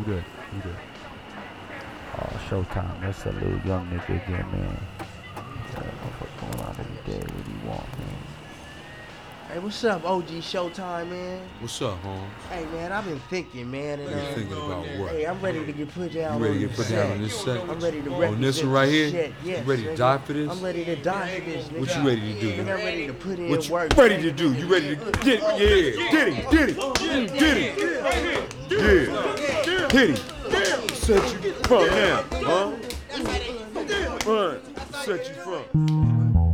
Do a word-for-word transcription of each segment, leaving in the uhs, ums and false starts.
Who that? Who that? Oh, Showtime. That's a little young nigga again, man. Yeah, motherfucker going out every day. What do you want, man? Hey, what's up, O G Showtime, man? What's up, Holmes? Hey, man, I've been thinking, man. And, You uh, thinking about what? Hey, I'm ready to get put down. You ready to on get put this down set. on this set? I'm ready to On represent this one right here? Shit. Yes, You ready to nigga. die for this? I'm ready to die for this, nigga. What you ready to do? Nigga, I'm ready to put in What you work. ready man. to do? You ready to get yeah, get it, get it, get it, yeah, hit it. Set you from now, huh? Run, set you from.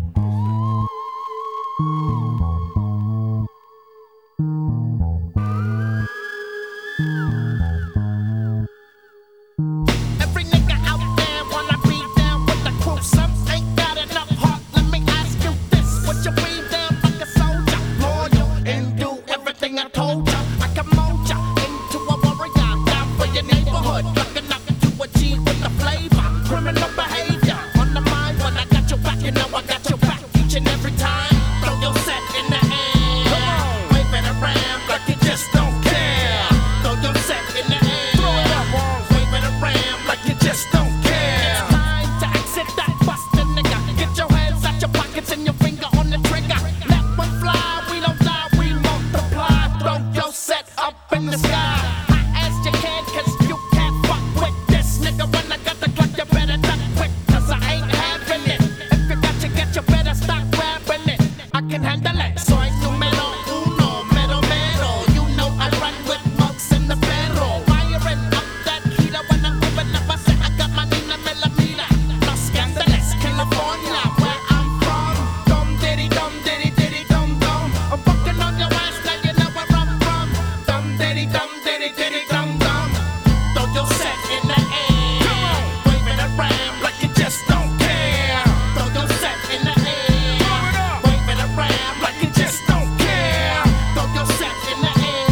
Every nigga out there wanna be down with the crew. Some ain't got enough heart. Let me ask you this: would you be down like a soldier, loyal, and do everything I told ya? I can mold ya into a warrior, down for your neighborhood, like enough to achieve with the flavor. Criminal behavior on the mind when I got your back, you know I got your back each and every time. Throw your set in the air, come on, wave it around like you just don't care. Throw your set in the air, throw it up, wave it around like you just don't care. It's time to exit that busted nigga. Get your hands out your pockets and your finger on the trigger. Let one fly, we don't die, we multiply. Throw your set up in the sky, high as you can, cause you can't fuck with this nigga. When I got the clock, you better duck quick, cause I ain't having it. If you got to get, you better stop grabbing it. I can handle it. Soy numero uno, mero mero. You know I run with mugs in the barrel. Firing up that heater when I'm moving up. I say I got my Nina millimeter. Los Angeles, California, where I'm from. Dum diddy dum diddy diddy dum dum. I'm fucking on your ass, now you know where I'm from. Dum diddy dum diddy diddy dum dum. Throw your set in the air, wave it around like you just don't care. Throw your set in the air, wave it around like you just don't care. Throw your set in the air,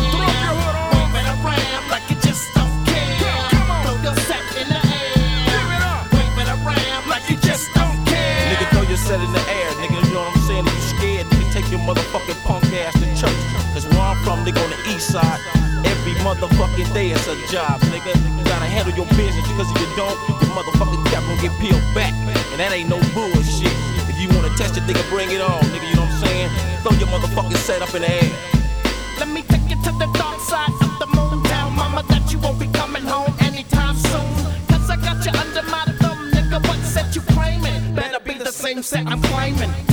wave it around like you just don't care. Throw your set in the air, wave it around like you just don't care. Nigga, throw your set in the air, nigga, you know what I'm saying? If you scared, nigga, take your motherfucking punk ass to church. Cause where I'm from, nigga, on the east side, every motherfucking day it's a job, nigga. You gotta handle your business, because if you don't, your motherfucking cap gon' get peeled back. And that ain't no bullshit. If you wanna test it, nigga, bring it on, nigga, you know what I'm saying? Throw your motherfucking set up in the air. Let me take you to the dark side of the moon. Tell mama that you won't be coming home anytime soon. Cause I got you under my thumb, nigga. What set you claiming? Better be the same set I'm claiming.